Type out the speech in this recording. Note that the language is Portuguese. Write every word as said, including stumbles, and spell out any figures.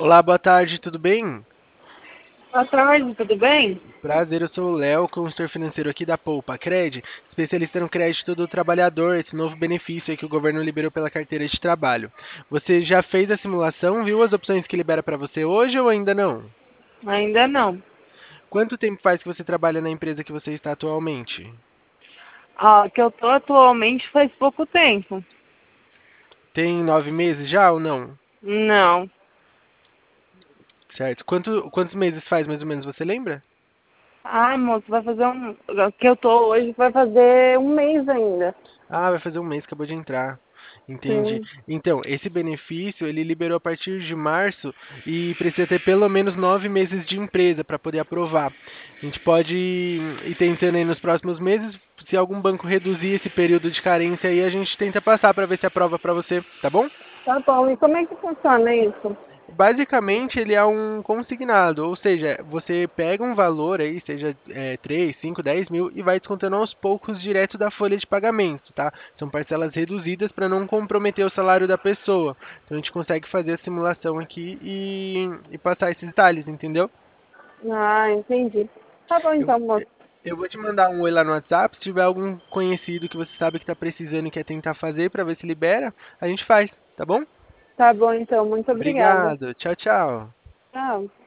Olá, boa tarde, tudo bem? Boa tarde, tudo bem? Prazer, eu sou o Léo, consultor financeiro aqui da Poupa Cred, especialista no crédito do trabalhador, esse novo benefício aí que o governo liberou pela carteira de trabalho. Você já fez a simulação, viu as opções que libera para você hoje ou ainda não? Ainda não. Quanto tempo faz que você trabalha na empresa que você está atualmente? Ah, que eu tô atualmente faz pouco tempo. Tem nove meses já ou não? Não. Certo. Quanto, quantos meses faz mais ou menos, você lembra? Ah, moço, vai fazer um. Que eu tô hoje vai fazer um mês ainda. Ah, vai fazer um mês, acabou de entrar. Entendi. Sim. Então, esse benefício ele liberou a partir de março e precisa ter pelo menos nove meses de empresa para poder aprovar. A gente pode ir tentando aí nos próximos meses. Se algum banco reduzir esse período de carência aí, a gente tenta passar para ver se aprova para você, tá bom? Tá bom. E como é que funciona isso? Basicamente, ele é um consignado, ou seja, você pega um valor aí, seja é, três, cinco, dez mil, e vai descontando aos poucos direto da folha de pagamento, tá? São parcelas reduzidas para não comprometer o salário da pessoa. Então a gente consegue fazer a simulação aqui e, e passar esses detalhes, entendeu? Ah, entendi. Tá bom Eu, então, moço. eu vou te mandar um oi lá no WhatsApp, se tiver algum conhecido que você sabe que está precisando e quer tentar fazer para ver se libera, a gente faz, tá bom? Tá bom então, muito obrigada. Obrigado, tchau, tchau. Tchau.